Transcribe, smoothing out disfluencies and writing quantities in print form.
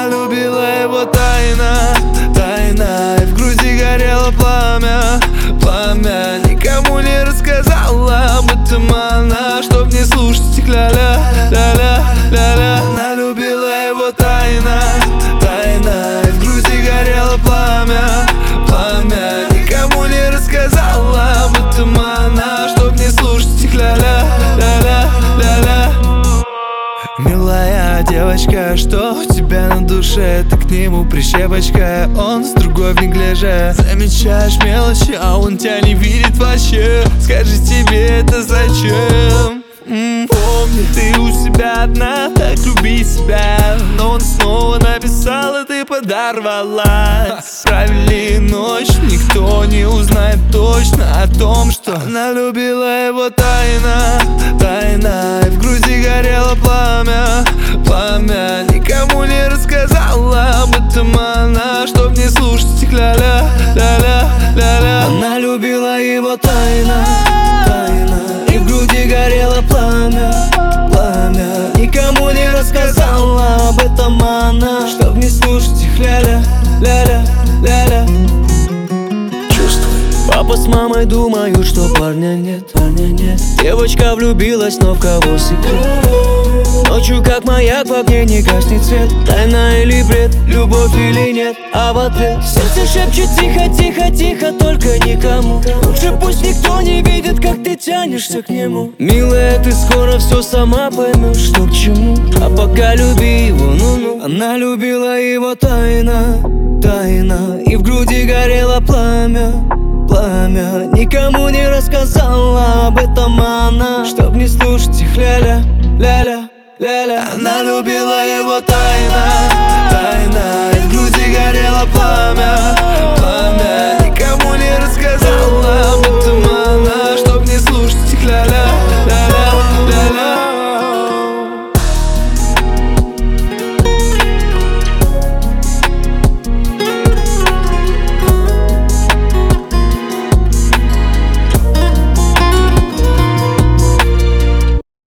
Она любила его тайно, тайна, и в груди горело пламя, пламя. Никому не рассказала об этом она, чтоб не слушать их ля-ля, ля-ля, ля-ля. Она любила его тайно, тайна, и в груди горело пламя, пламя. Никому не рассказала об этом она, чтоб не слушать их ля-ля, ля-ля, ля-ля. Милая девочка, что у тебя на душе? Ты к нему прищепочка, он с другой в неглиже. Замечаешь мелочи, а он тебя не видит вообще. Скажи, тебе это зачем? Помни, ты у себя одна, так люби себя. Но он снова написал, и ты подорвалась. Провели ночь, никто не узнает точно о том, что она любила его тайно, тайна, и в груди горело пламя, пламя. Никому не рассказала об этом она, чтоб не слушать их ля-ля, ля-ля, ля-ля. Она любила его тайно, тайна, и в груди горело пламя, пламя. Никому не рассказала об этом она, чтоб не слушать их ля-ля, ля-ля, ля-ля. Папа с мамой думают, что парня нет, парня нет. Девочка влюбилась, но в кого секрет? Ночью как маяк в огне не гаснет свет. Тайна или бред, любовь или нет? А в ответ сердце шепчет тихо, тихо, тихо, только никому. Лучше пусть никто не видит, как ты тянешься к нему. Милая, ты скоро все сама поймешь, что к чему. А пока люби его, ну-ну. Она любила его тайно, тайна, и в груди горело пламя, пламя. Никому не рассказала об этом она, чтоб не слушать их ля-ля, ля-ля, ля-ля. Она любила его тайно,